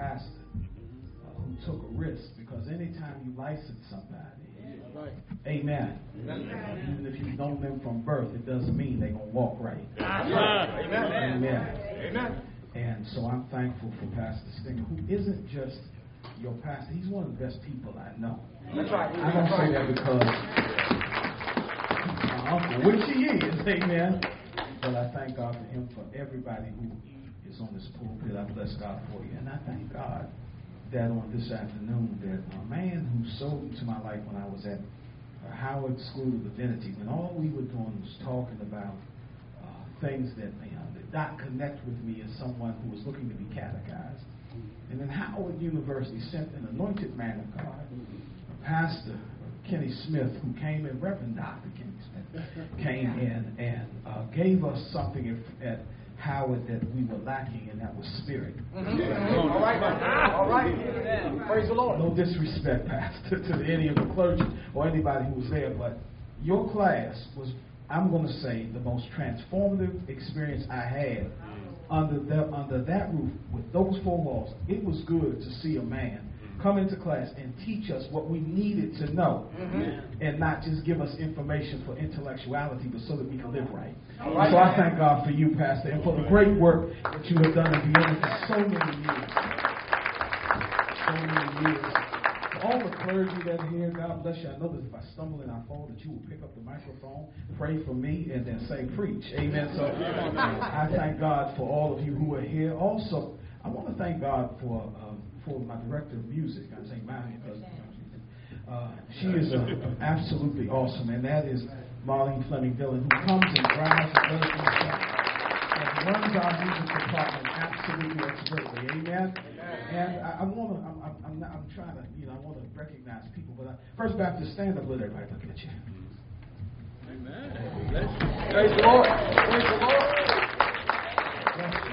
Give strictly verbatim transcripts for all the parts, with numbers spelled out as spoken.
pastor uh, who took a risk, because anytime you license somebody, Right. amen, Amen. even if you've known them from birth, it doesn't mean they're going to walk right. Amen. Amen. Amen. And so I'm thankful for Pastor Stinger, who isn't just your pastor. He's one of the best people I know. That's right. I don't say that because he's my uncle, which he is, amen. But I thank God for him, for everybody who is on this pulpit. I bless God for you. And I thank God that on this afternoon, that a man who sowed into my life when I was at Howard School of Divinity, when all we were doing was talking about uh, things that, you know, did not connect with me as someone who was looking to be catechized. And then Howard University sent an anointed man of God, Pastor Kenny Smith, who came in, Reverend Doctor Kenny Smith, came in and uh, gave us something at Howard that we were lacking, and that was spirit. Mm-hmm. All right. All right. Praise the Lord. No disrespect, Pastor, to any of the clergy or anybody who was there, but your class was, I'm going to say, the most transformative experience I had under that, under that roof with those four walls. It was good to see a man come into class and teach us what we needed to know, mm-hmm. and not just give us information for intellectuality, but so that we can live right. right. So I thank God for you, Pastor, and for the great work that you have done in Vienna for so many years. So many years. For all the clergy that are here, God bless you. I know that if I stumble and I fall, that you will pick up the microphone, pray for me, and then say, preach. Amen. So I thank God for all of you who are here. Also, I want to thank God for um, for my director of music. I say mine because uh, she is uh, absolutely awesome, and that is Marlene Fleming Dillon, who comes and drives and does things and runs our music department absolutely expertly. Amen. And I, I want to. I'm, I'm, I'm, not, I'm trying to. You know, I want to recognize people. But I, First Baptist, stand up, let everybody look at you. Amen. Praise the Lord. Praise the Lord. Bless you.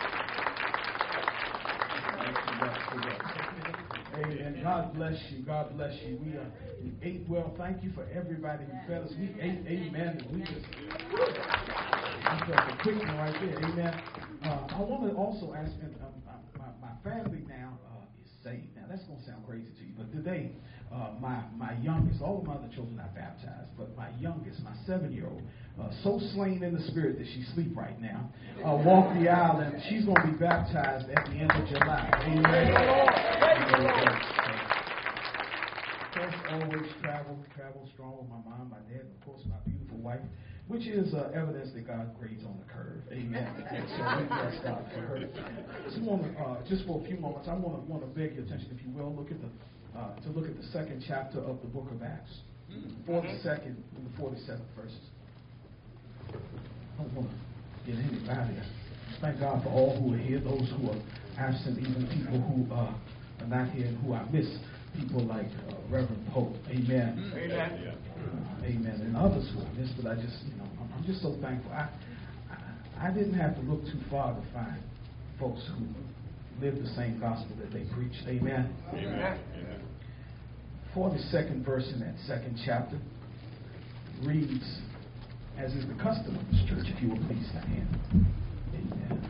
Amen. God bless you. God bless you. We, uh, we ate well. Thank you for everybody who fed us. We ate, amen. And we just, we felt a quick one right there. Amen. Uh, I want to also ask, um, my, my family now uh, is saved. Now, that's going to sound crazy to you, but today, uh, my, my youngest, all of my other children are baptized, but my youngest, my seven-year-old, uh, so slain in the spirit that she sleep right now, uh, walked the aisle, and she's going to be baptized at the end of July. Amen. Of course, always travel, travel strong with my mom, my dad, and of course my beautiful wife, which is uh, evidence that God grades on the curve. Amen. So we bless God for her. Just want to, uh, just for a few moments, I want to want to beg your attention, if you will, look at the uh, to look at the second chapter of the book of Acts, forty-second and the forty-seventh verses. I don't want to get anybody. Thank God for all who are here, those who are absent, even people who uh, are not here and who I miss. People like uh, Reverend Pope. Amen. Amen. Uh, amen. And others who I miss, but I just, you know, I'm, I'm just so thankful. I, I I didn't have to look too far to find folks who live the same gospel that they preach. Amen. Amen. forty-second verse in that second chapter reads, as is the custom of this church, if you will please stand. Amen.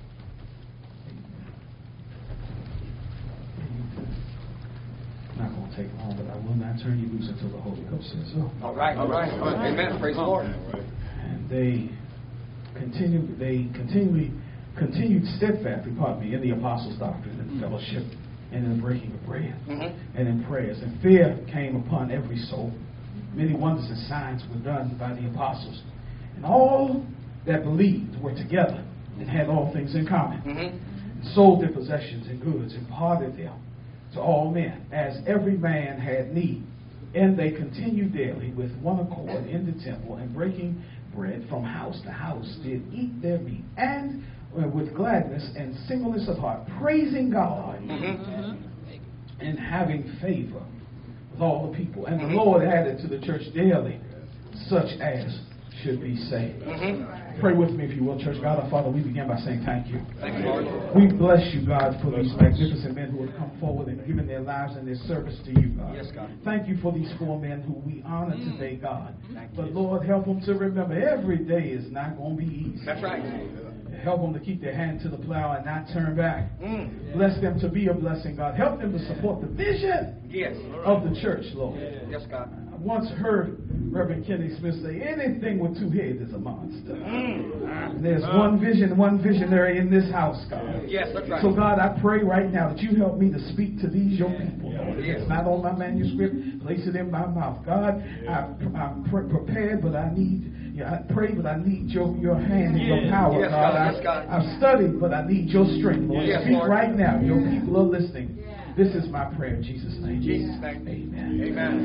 Not going to take long, but I will not turn you loose until the Holy Ghost says so. All right, all right, all right. Amen. Praise the Lord. And they continued, they continually continued steadfastly, pardon me, in the apostles' doctrine and fellowship, and in the breaking of bread, mm-hmm. and in prayers. And fear came upon every soul. Many wonders and signs were done by the apostles, and all that believed were together and had all things in common, mm-hmm. and sold their possessions and goods and parted them to all men, as every man had need. And they continued daily with one accord in the temple, and breaking bread from house to house, did eat their meat, and uh, with gladness and singleness of heart, praising God, mm-hmm. and having favor with all the people. And the Lord added to the church daily such as should be saved. Mm-hmm. Pray with me, if you will, church. God our Father, we begin by saying thank you. Thank you, Lord. We bless you, God, for these magnificent men who have come forward and given their lives and their service to you, God. Yes, God. Thank you for these four men who we honor mm. today, God. Thank but, you. Lord, help them to remember every day is not going to be easy. That's right. Help them to keep their hand to the plow and not turn back. Mm. Bless them to be a blessing, God. Help them to support the vision Yes. of the church, Lord. Yes, God. I once heard Reverend Kenny Smith say, anything with two heads is a monster. Mm. There's one vision, one visionary in this house, God. Yes, that's right. So, God, I pray right now that you help me to speak to these your people, Lord. If Yes. it's not on my manuscript, place it in my mouth. God, I, I'm pre- prepared, but I need, yeah, I pray, but I need your, your hand and your power, Yes, God. God. I, Yes, God. I've studied, but I need your strength, Lord. Yes, Speak Lord. right now. Your people are listening. This is my prayer in Jesus' name. In Jesus' name. Amen.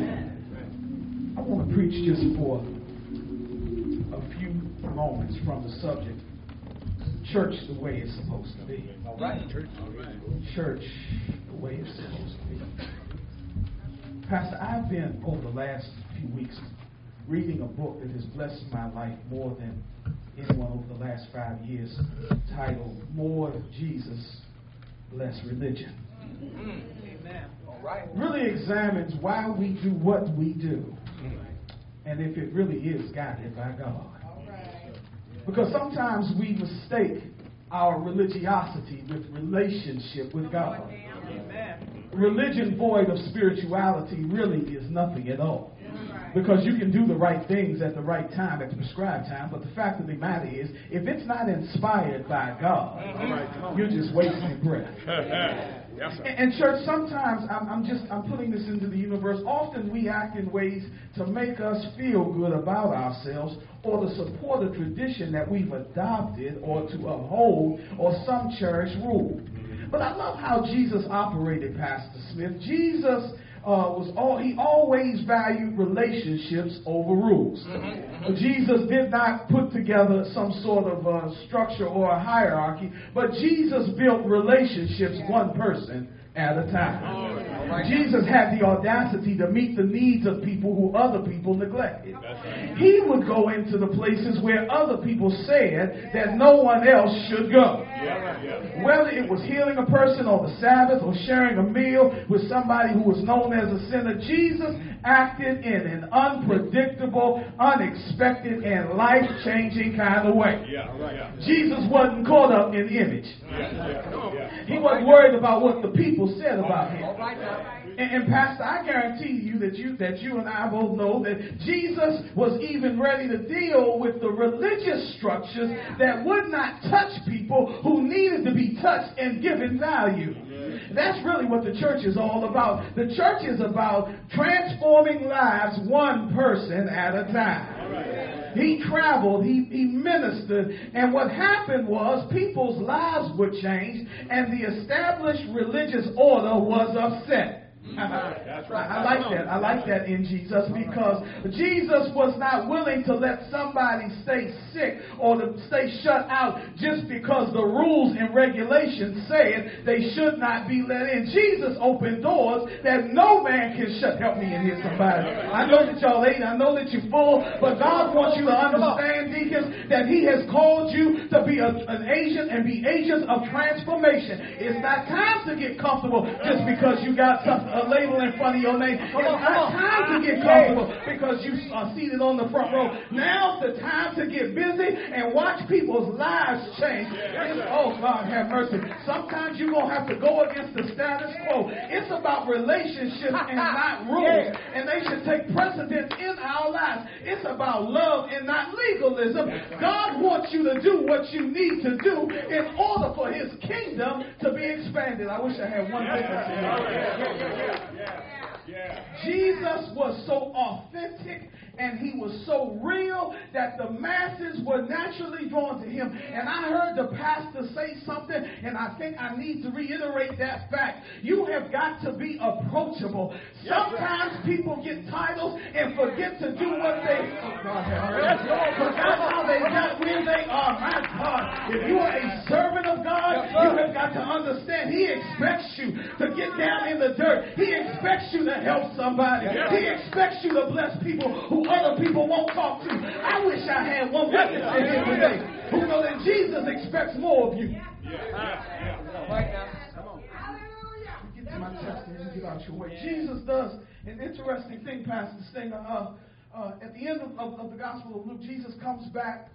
Amen. I want to preach just for a few moments from the subject. Church the way it's supposed to be. All right. Church. All right. Church the way it's supposed to be. Pastor, I've been over the last few weeks reading a book that has blessed my life more than anyone over the last five years, titled More Jesus, Less Religion. Mm. Amen. All right. Really examines why we do what we do, and if it really is guided by God. Because sometimes we mistake our religiosity with relationship with God. Amen. Religion void of spirituality really is nothing at all. Because you can do the right things at the right time, at the prescribed time, but the fact of the matter is, if it's not inspired by God, you're just wasting breath. Yes, sir. And, and church, sometimes I'm, I'm just I'm putting this into the universe. Often we act in ways to make us feel good about ourselves, or to support a tradition that we've adopted, or to uphold, or some cherished rule. But I love how Jesus operated, Pastor Smith. Jesus uh, was all he always valued relationships over rules. Mm-hmm. Jesus did not put together some sort of uh, structure or a hierarchy, but Jesus built relationships one person at a time. Right. Jesus had the audacity to meet the needs of people who other people neglected. Right. He would go into the places where other people said that no one else should go. Yeah. Yeah. Whether it was healing a person on the Sabbath or sharing a meal with somebody who was known as a sinner, Jesus acted in an unpredictable, unexpected, and life-changing kind of way. Yeah. Right. Jesus wasn't caught up in image. Yeah. He wasn't worried about what the people said about him. And, and Pastor, I guarantee you that you that you and I both know that Jesus was even ready to deal with the religious structures that would not touch people who needed to be touched and given value. That's really what the church is all about. The church is about transforming lives one person at a time. He traveled, he, he ministered, and what happened was people's lives were changed, and the established religious order was upset. That's right. I like that. I like that in Jesus, because Jesus was not willing to let somebody stay sick or to stay shut out just because the rules and regulations said they should not be let in. Jesus opened doors that no man can shut. Help me in here, somebody. I know that y'all ate. I know that you're full, but God wants you to understand, deacons, that He has called you to be a, an agent and be agents of transformation. It's not time to get comfortable just because you got something. A label in front of your name. It's not time to get comfortable because you are seated on the front row. Now's the time to get busy and watch people's lives change. It's, oh, God, have mercy. Sometimes you're going to have to go against the status quo. It's about relationships and not rules. And they should take precedence in our lives. It's about love and not legalism. God wants you to do what you need to do in order for His kingdom to be expanded. I wish I had one witness here. Jesus was so authentic and He was so real that the masses were naturally drawn to Him. And I heard the pastor say something, and I think I need to reiterate that fact. You have got to be approachable. Sometimes people get titles and forget to do what they oh God have mercy. Forgot how they got where they are. My God, if you are a servant of God, you have got to understand He expects you to get down in the dirt. He expects you to help somebody. He expects you to bless people who other people won't talk to. I wish I had one witness in here today who know that Jesus expects more of you. Yeah, yeah, yeah. Right now. Come on. Get to my text and get out your way. Jesus does an interesting thing, Pastor Stinger. Uh, uh, at the end of, of, of the Gospel of Luke, Jesus comes back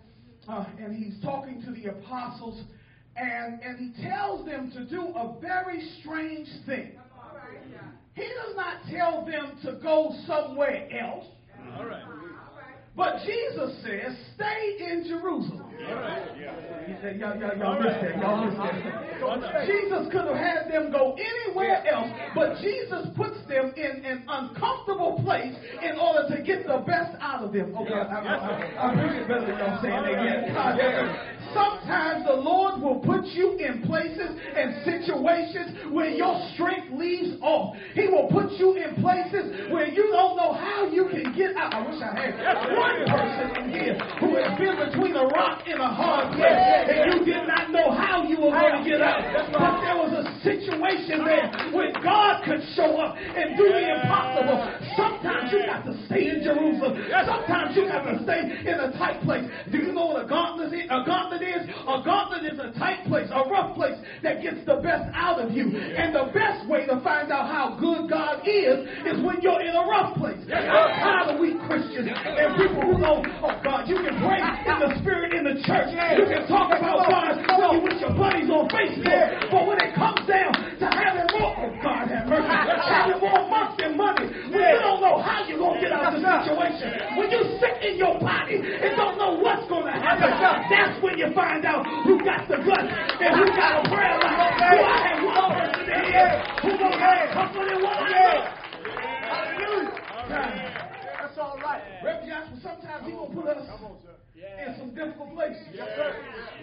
uh, and he's talking to the apostles, and, and he tells them to do a very strange thing. He does not tell them to go somewhere else. All right. But Jesus says, stay in Jerusalem. All right. He said, y'all, y'all, y'all missed that. Y'all missed that. Jesus could have had them go anywhere else, but Jesus puts them in an uncomfortable place in order to get the best out of them. Okay, I, I, I, I appreciate better than y'all saying that again. Sometimes the Lord will put you in places and situations where your strength leaves off. He will put you in places where you don't know how you can get out. I wish I had one person in here who has been between a rock and a hard place, and you did not know how you were going to get out. But there was a situation there where God could show up and do the impossible. Sometimes you got to stay in Jerusalem. Sometimes you got to stay in a tight place. Do you know what a gauntlet is? A gauntlet is? A gauntlet is a tight place, a rough place that gets the best out of you. And the best way to find out how good God is is when you're in a rough place. I'm tired of weak Christians and people who know, oh God, you can pray in the spirit in the church. You can talk about God when you with your buddies on Facebook. But when it comes down to having more, oh God have mercy, having more months than money, when you don't know how you're going to get out of the situation, when you're sick in your body and don't know what's going to happen, that's when you find out who got the guts and who got a prayer life. Do I have one person in here who knows how to comfort and what I know? Hallelujah. That's all right. Reverend Joshua, sometimes he going to put us in some difficult places. Yes, sir.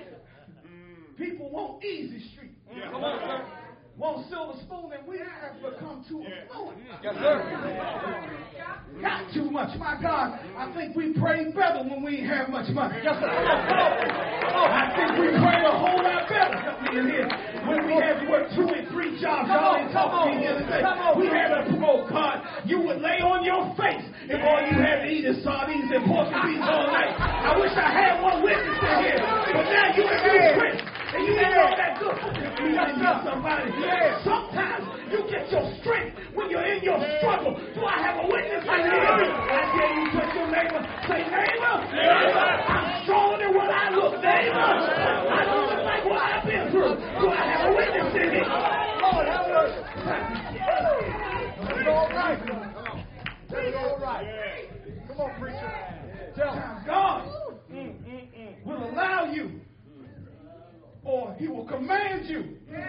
People want easy street. Come on, sir. Want silver spoon, and we have become too affluent. Yes, sir. Got too much. My God, I think we pray better when we have much money. Yes, sir. I think we pray a whole lot better in here when we had to work two and three jobs. Y'all ain't talking to me the other day. We had a promote card. You would lay on your face if all you had to eat is sardines and pork and beans all night. I wish I had one witness in here, but now you can do Chris. And you ain't all that good. You got to somebody. Sometimes you get your strength when you're in your struggle. Do I have a witness in here? I dare you touch your neighbor. Say, neighbor, neighbor, I'm stronger than what I look. Neighbor, I don't look like what I've been through. Do I have a witness in here? Lord, have mercy. That's all right. That's all right. Come on, preacher. Tell me. God will allow you, or he will command you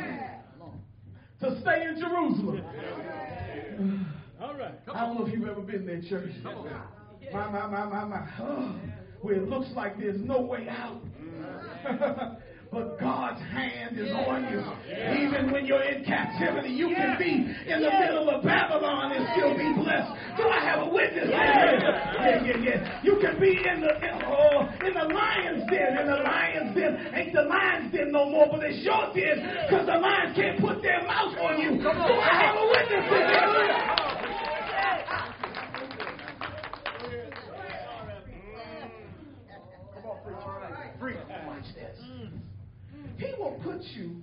to stay in Jerusalem. All right. I don't know if you've ever been there, church. My, my, my, my, my. Oh, where it looks like there's no way out. But God's hand is on you. Even when you're in captivity, you can be in the middle of Babylon and still be blessed. Do I have a witness? Yeah, yeah, yeah. You can be in the in, oh, in the lion's den. In the lion's den. Ain't the lion's den no more, but it's your den, because the lions can't put their mouth on you. Do I have a witness? Come on, preacher. Free. Watch this. He will put you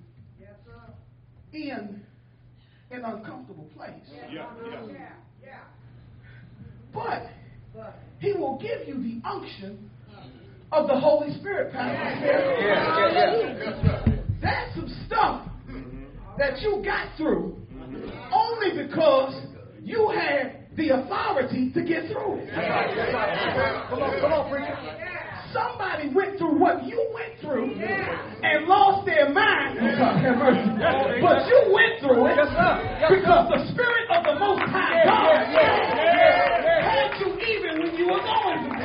in an uncomfortable place. Yeah, yeah. But he will give you the unction of the Holy Spirit, Pastor. Yeah, yeah, yeah. That's some stuff that you got through only because you had the authority to get through it. Come on, come on, preacher. Somebody went through what you went through and lost their mind. But you went through it because the Spirit of the Most High God had you even when you were going through.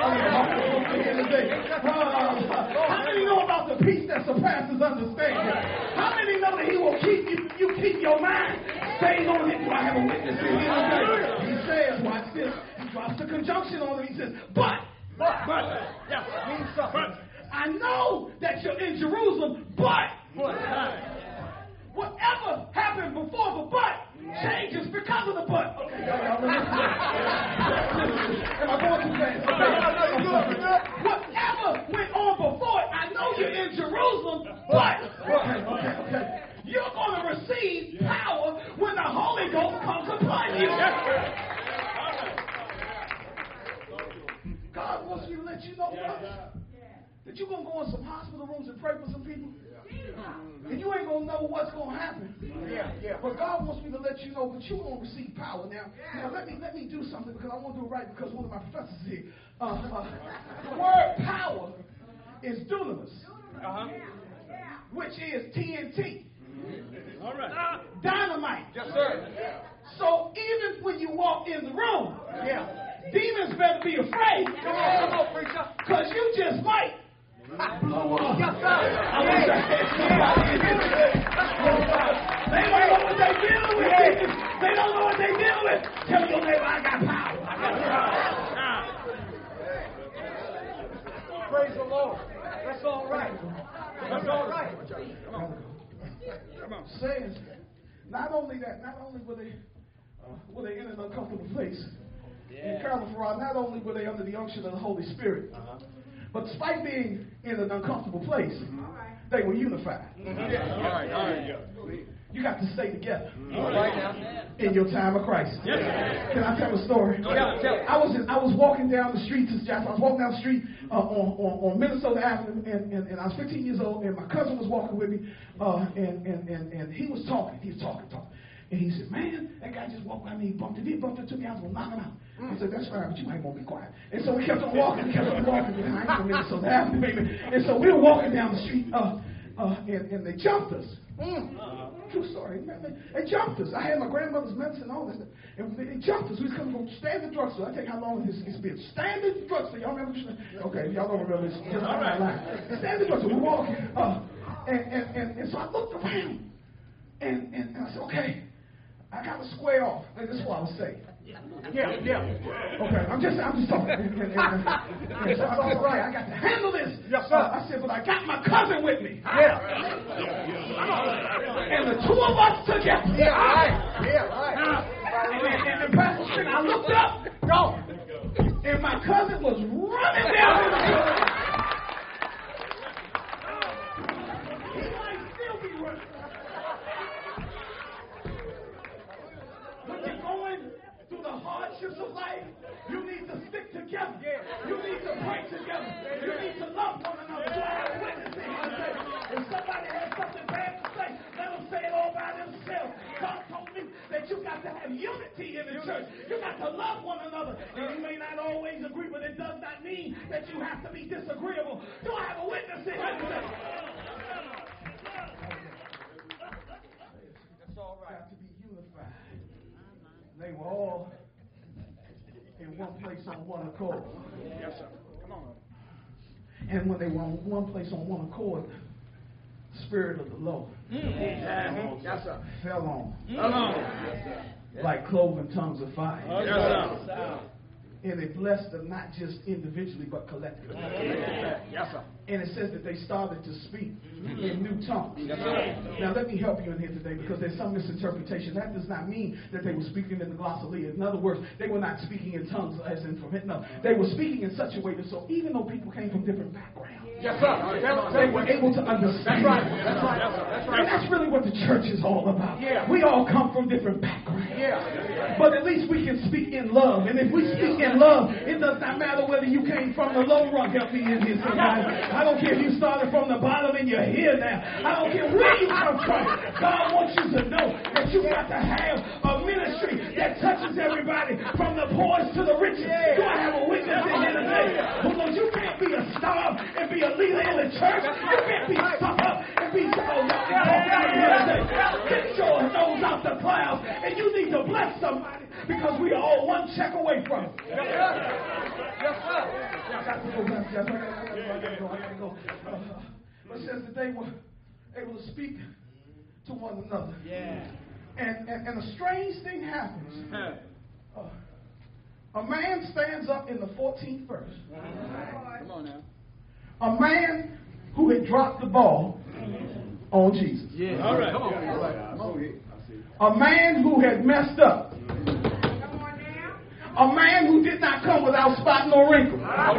How many know about the peace that surpasses understanding? How many know that he will keep you, you keep your mind stayed on it? Do I have a witness here? He says, watch this. He drops the conjunction on it. He says, but But, but, yeah, means something. But, I know that you're in Jerusalem, but, but whatever happened before the but changes because of the but. Okay, y'all, y'all am I going too fast? Okay. Whatever went on before it, I know you're in Jerusalem, but, okay, okay, okay. You're going to receive power when the Holy Ghost comes upon you. God wants you to let you know, brother, that that you're going to go in some hospital rooms and pray for some people? And you ain't going to know what's going to happen. Yeah, yeah. But God wants me to let you know, but you won't receive power. Now, now let me let me do something because I want to do it right because one of my professors here. Uh, uh, the word power is dunamis, uh-huh. which is T N T. All right. Dynamite. Yes, sir. So even when you walk in the room, yeah. demons better be afraid. Come on, come on, preacher. Because you just might blow up. Yes, sir. I wish I had somebody in here. They don't know what they're dealing with. They don't know what they're dealing with. Tell your neighbor, I got power. I got power. Praise the Lord. That's all right. That's all right. Come on. Come on. Says, not only that, not only were they uh, were they in an uncomfortable place yeah. in Carolina, not only were they under the unction of the Holy Spirit, uh-huh. but despite being in an uncomfortable place, mm-hmm. they were unified. Mm-hmm. Yeah. All right, all right. Yeah. You got to stay together mm-hmm. all right now. in your time of crisis. Yes. Can I tell a story? Yeah, tell it. I was in, I was walking down the street, Sister Jasper. I was walking down the street uh, on, on on Minnesota Avenue, and, and, and I was fifteen years old, and my cousin was walking with me, uh, and, and and and he was talking. He was talking, talking. And he said, man, that guy just walked by me, he bumped it, he bumped into me, I was going to knock him out. I said, that's fine, but you might want to be quiet. And so we kept on walking, we kept on walking behind him, Minnesota Avenue, baby. And so we were walking down the street, uh, uh, and, and they jumped us. Mm. Uh-huh. True story. They jumped us. I had my grandmother's medicine, all this stuff. And they jumped us. We was coming from Standard Drugstore. I tell you how long this has been. Standard Drugstore. Y'all remember this? Okay, y'all don't remember this. Just all right. Standard Drugstore. We're walking. Uh, and, and, and, and so I looked around. And, and, and I said, okay. I got to square off. And this is what I was saying. Yeah, yeah. Okay, I'm just, I'm just talking. And, and, and, and, and so I said, okay, I got to handle this. Yes, sir. Uh, I said, but I got my cousin with me. Yeah. And the two of us together. Yeah, right. Yeah, right. And, and, and, and Pastor String, I looked up. Go. And my cousin was running down the street. He might still be running. When you're going through the hardships of life, you need to stick together. You need to pray together. You need to love one another. You have a witness in here. If somebody has something bad to say, let them say it all by themselves. God told me that you got to have unity in the church. You got to love one another. And you may not always agree, but it does not mean that you have to be disagreeable. Do I have a witness in here today? That's all right. Got to be unified. They were all in one place on one accord. Yes, sir. Come on. And when they were on one place on one accord, the Spirit of the Lord Mm. Yes, sir. fell on Come on. like cloven tongues of fire. Yes, sir. And it blessed them not just individually, but collectively. Yes, sir. And it says that they started to speak in new tongues. Yes, sir. Now, let me help you in here today because there's some misinterpretation. That does not mean that they were speaking in the glossolalia. In other words, they were not speaking in tongues as in from it. No, they were speaking in such a way that so even though people came from different backgrounds, yes, sir. they were able to understand. That's right. That's right. That's right. And that's really what the church is all about. Yeah. We all come from different backgrounds. Yeah. But at least we can speak in love. And if we speak in love, it does not matter whether you came from the low rung. Help me in here somebody. I don't care if you started from the bottom and you're here now. I don't care where you come from. God wants you to know that you got to have a ministry that touches everybody from the poorest to the richest. Do I have a witness in here today who knows you can't be a star and be a leader in the church? You can't be stuck up and be so young and talk out here today. Get your nose out the clouds and you need to bless somebody because we are all one check away from it. Yes, sir. Yes, sir. I got to go, Pastor. I got to go. I got to go. Uh, but it says that they were able to speak to one another. Yeah. And, and, and a strange thing happens. Uh, a man stands up in the fourteenth verse. Come on now. A man who had dropped the ball on Jesus. Yeah. All right. Come on. All right. Come on here. A man who had messed up. A man who did not come without spot nor wrinkle.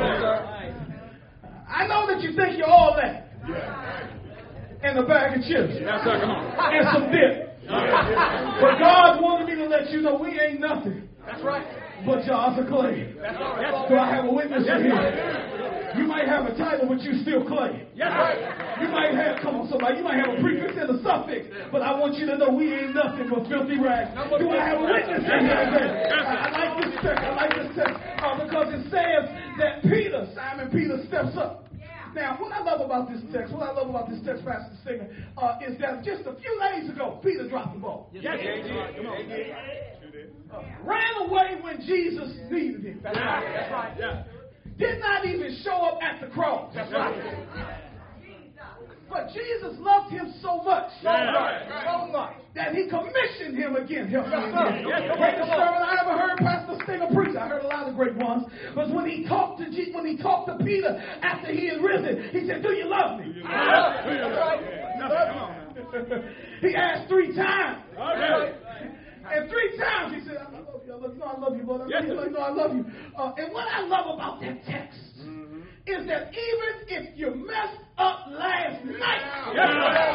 I know that you think you're all that. And a bag of chips. Yes, sir. Come on. And some dip. But God wanted me to let you know we ain't nothing. That's right. But jars of clay. That's right. Do I have a witness in here? You might have a title, but you still Clay. Yes, sir. You might have, come on, somebody, you might have a prefix and a suffix, but I want you to know we ain't nothing but filthy rags. Do I have a witness in here today? I, I like this text. I like this text uh, because it says that Peter, Simon Peter, steps up. Now, what I love about this text, what I love about this text, Pastor Singer, uh, is that just a few days ago, Peter dropped the ball. Yes, yes, yes. Come on. Uh, ran away when Jesus needed him. That's right. That's right. Yeah. Did not even show up at the cross. That's right. But Jesus loved him so much, so Yeah. much, so much, that he commissioned him again. Help me Yes, again. yes, The come greatest on, come sermon on. I ever heard Pastor Stinger preach, I heard a lot of great ones, was when he talked to G- when he talked to Peter after he had risen. He said, "Do you love me?" Yeah. That's right. No, come on. He asked three times. All right. And three times he said, I love you, I love you, no, I love you, Lord, I love Yes, you, sir. no, I love you. Uh, and what I love about that text Mm-hmm. is that even if you messed up last night, Yes,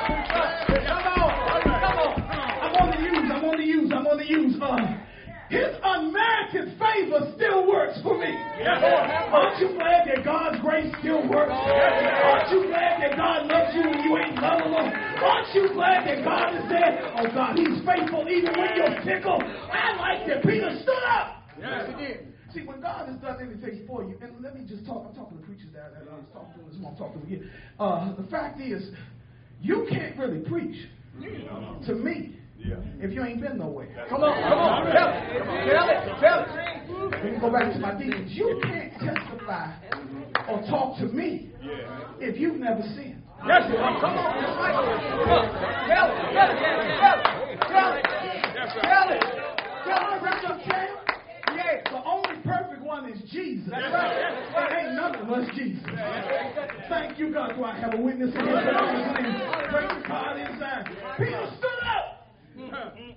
come on, come on, I'm on the use, I'm on the use, I'm on the use. Uh, his unmerited favor still works for me. Yes, Aren't you glad that God's grace still works? Aren't you glad that God loves you when you ain't lovable? Aren't you glad that God is there? Oh God, he's faithful even when you're tickled. I like that Peter stood up. Yes, he did. See, when God has done anything for you, and let me just talk, I'm talking to preachers that I was talking to this morning, I'm talking to them again. Uh, the fact is, you can't really preach to me if you ain't been nowhere. Come on, come on, tell it, tell it, tell it. Let me go back to my deacons. You can't testify or talk to me if you've never sinned. Yes, sir. Come on, come on. Tell it, tell it, tell it, tell it, tell it. Tell it, tell it. Yeah. The only perfect one is Jesus. That's right. There ain't none of us Jesus. Thank you, God. Do I have a witness in here? Praise God inside. Peter stood up. And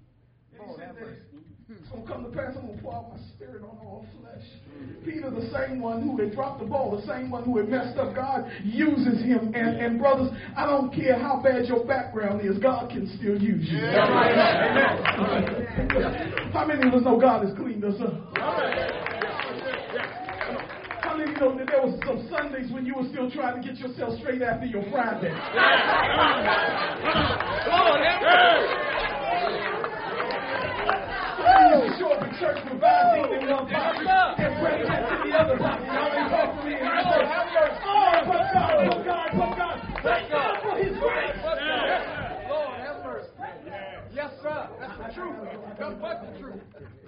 he said this, it's going to come to pass. I'm going to pour out my spirit on all flesh. Peter, the same one who had dropped the ball, the same one who had messed up, God uses him. And, and brothers, I don't care how bad your background is, God can still use you. How many of us know God has cleaned us up? How many know that there was some Sundays when you were still trying to get yourself straight after your Friday? Some of you show up in church with vaccine in one pocket and president in the other pocket. Y'all ain't talk to me. And I say, oh, but God, but God, but God. Thank God for his grace. Lord, have mercy. Yes, sir. That's the truth. Come but the truth.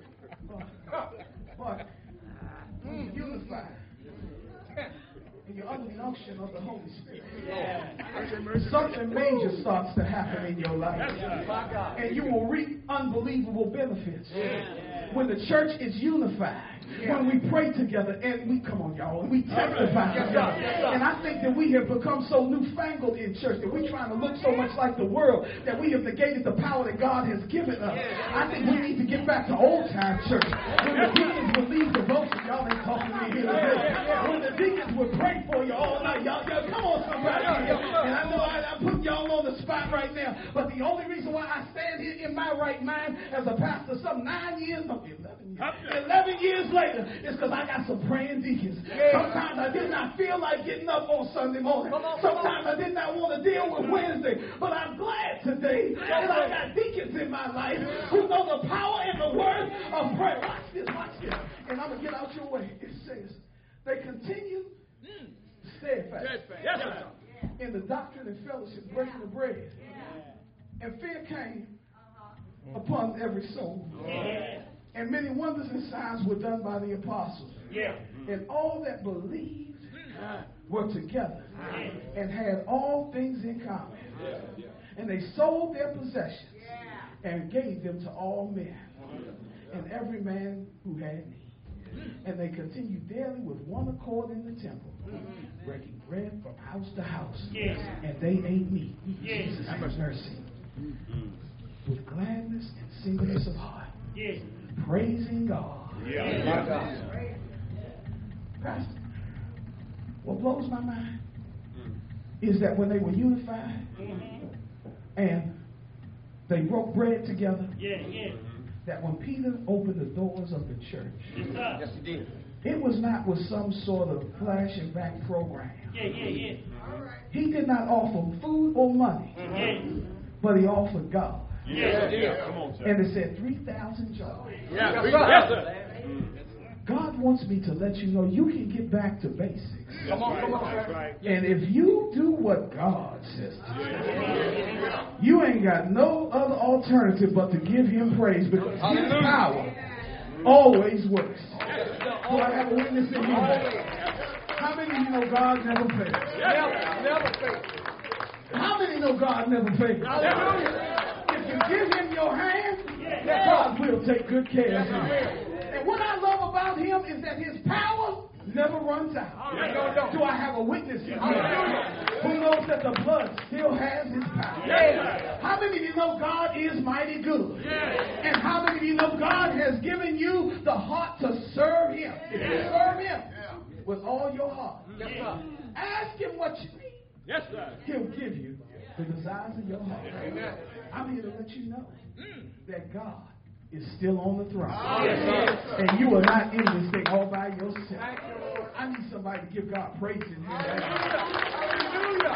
But when you unify and you're under the unction of the Holy Spirit, something major starts to happen in your life. And you will reap unbelievable benefits. When the church is unified, when we pray together and we, come on y'all, and we testify together. And I think that we have become so newfangled in church that we're trying to look so much like the world that we have negated the power that God has given us. I think we need to get back to old time church. When the deacons would lead devotion, y'all ain't talking to me here today. When the deacons would pray for you all night, y'all, y'all come on somebody. And I know I, I'm putting y'all on the spot right now, but the only reason why I stand here in my right mind as a pastor some nine years, no, eleven years, eleven years later, is because I got some praying deacons. Sometimes I did not feel like getting up on Sunday morning. Sometimes I did not want to deal with Wednesday, but I'm glad today that I got deacons in my life who know the power and the word of prayer. Watch this, watch this. And I'm going to get out your way. It says, they continue steadfast Yes, sir. in the doctrine and fellowship, breaking the bread. And fear came upon every soul. And many wonders and signs were done by the apostles. And all that believed were together and had all things in common. And they sold their possessions and gave them to all men, and every man who had need. And they continued daily with one accord in the temple, breaking bread from house to house. And they ate meat. Jesus have mercy. With gladness and singleness of heart. Praising God. Pastor, what blows my mind is that when they were unified and they broke bread together, that when Peter opened the doors of the church, Yes, he did. It was not with some sort of flash and back program. Yeah, yeah, yeah. He did not offer food or money, Mm-hmm. but he offered God. Yeah, yeah. Come on, sir. And it said three thousand jars. Yeah, yes, sir. God wants me to let you know you can get back to basics. Come on, come on, sir. And if you do what God says to do, you ain't got no other alternative but to give him praise, because his power always works. Do I have a witness in here? How many of you know God never fails? Never, never fail. How many know God never fails? If you give him your hand, God will take good care of you. And what I love about him is that his power never runs out. Do I have a witness in here who knows that the blood still has his power? How many of you know God is mighty good? And how many of you know God has given you the heart to serve him? If you serve him with all your heart, ask him what you need. Yes, sir. He'll give you the desires of your heart. I'm here to let you know that God is still on the throne. And you are not in this thing all by yourself. I need somebody to give God praise in here. Hallelujah.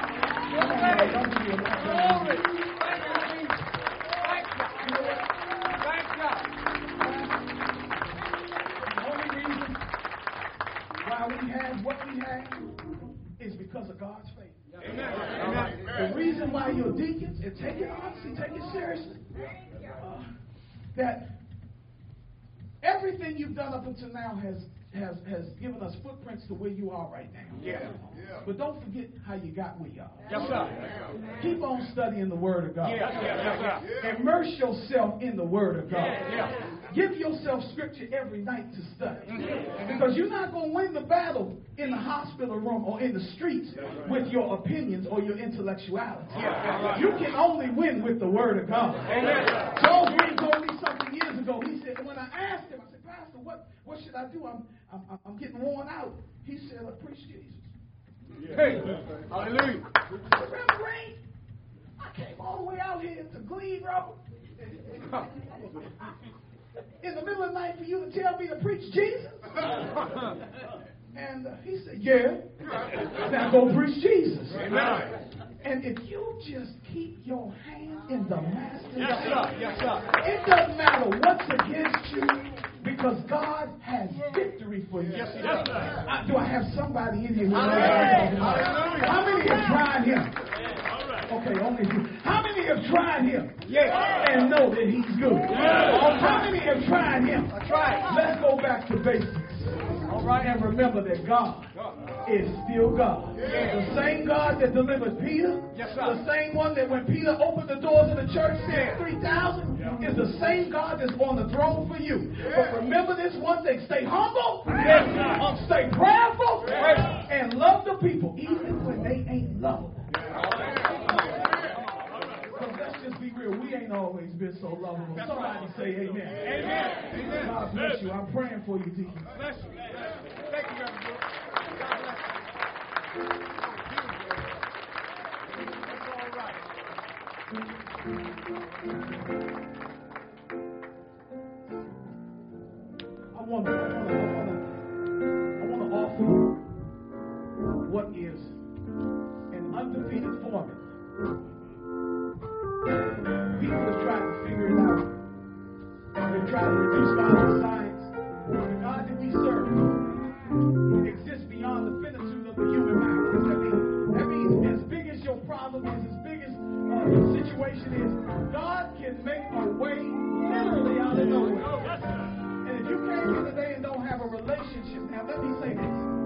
The only reason why we have what we have is because of God's faith. Amen. The reason why you're deacons, and take it honestly, take it seriously, uh, that everything you've done up until now has has has given us footprints to where you are right now. Yeah. But don't forget how you got where you are. Yes, sir. Keep on studying the Word of God. Yeah, yeah, yes, sir. Immerse yourself in the Word of God. Yeah, yeah. Give yourself scripture every night to study. Because you're not going to win the battle in the hospital room or in the streets with your opinions or your intellectuality. You can only win with the Word of God. Joel Green told me something years ago. He said, when I asked him, I said, Pastor, what, what should I do? I'm, I'm, I'm getting worn out. He said, preach Jesus. Hey, hallelujah. Reverend Green, I came all the way out here to Glee Road in the middle of the night for you to tell me to preach Jesus? And uh, he said, yeah. Now go preach Jesus. Amen. And if you just keep your hand in the master's Yes, sir. Yes, sir. it doesn't matter what's against you, because God has victory for you. Yes, yes, sir. I, do I have somebody in here who knows what I'm talking about? How many have tried him? Okay, only a few. How many have tried him? Yeah. And know that he's good? How many have tried him? That's right. Let's go back to basics. All right, and remember that God is still God. The same God that delivered Peter, Yes, sir. the same one that when Peter opened the doors of the church said three thousand, is the same God that's on the throne for you. But remember this one thing: stay humble, um, stay prayerful, and love the people even when they ain't lovable. Because let's just be real, we ain't always been so lovable. Somebody say amen. Amen. God bless you. I'm praying for you, deacon. Bless you. Thank you, Reverend Brooks. God bless you. That's all right. I want to, I want to, I want to, I want to offer what is an undefeated formula. People have tried to figure it out. They've tried to reduce God to science. The God that we serve exists beyond the finitude of the human mind. What does that mean? That means as big as your problem is, as big as uh, the situation is, God can make a way literally out of nowhere. And if you came here today and don't have a relationship, now let me say this.